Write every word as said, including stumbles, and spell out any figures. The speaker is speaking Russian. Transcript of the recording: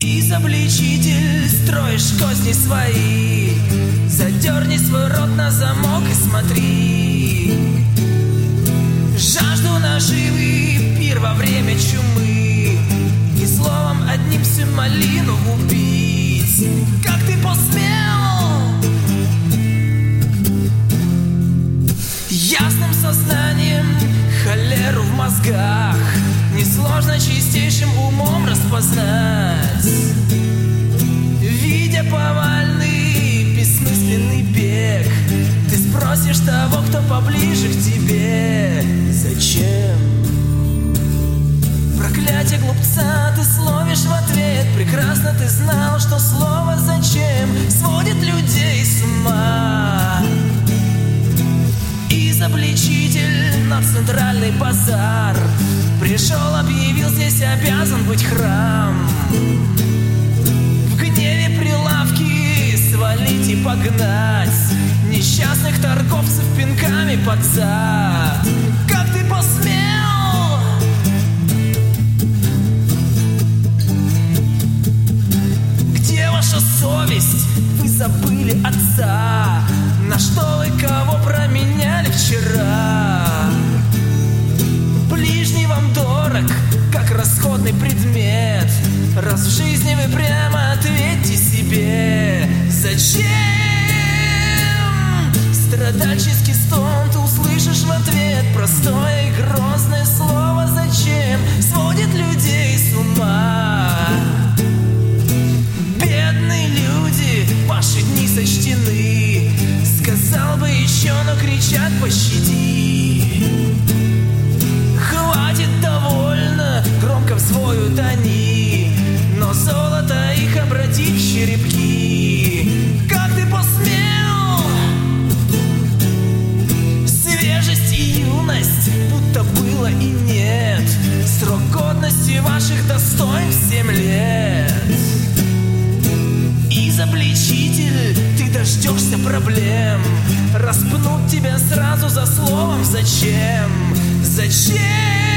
Изобличитель, строишь козни свои, задерни свой рот на замок и смотри. Жажду наживы, пир во время чумы, и словом одним всю малину убить. Как ты посмел? Ясным сознанием холеру в мозгах несложно чистейшим умом распознать. Видя повальный, бессмысленный бег, ты спросишь того, кто поближе к тебе: зачем? Проклятие глупца ты словишь в ответ. Прекрасно ты знал, что слово «зачем» сводит людей с ума. Изобличитель на центральный базар пришел, объявил, здесь обязан быть храм. В гневе прилавки свалить и погнать несчастных торговцев пинками под зад. Как ты посмел? Где ваша совесть? Вы забыли отца. На что вы кого променяли вчера? Ближний вам дорог, как расходный предмет. Раз в жизни вы прямо ответьте себе: зачем? Страдальческий стон ты услышишь в ответ. Простое и грозное слово «зачем» сводит людей с ума. Бедные люди, ваши дни сочтены. Сказал бы еще, но кричат: пощади. Хватит, довольно, громко взвоют они, но золото их обратить в черепки. Как ты посмел? Свежесть и юность будто было и нет. Срок годности ваших достоинств семь лет. Изобличитель, ты дождешься проблем. Распнут тебя сразу за словом «зачем». Зачем?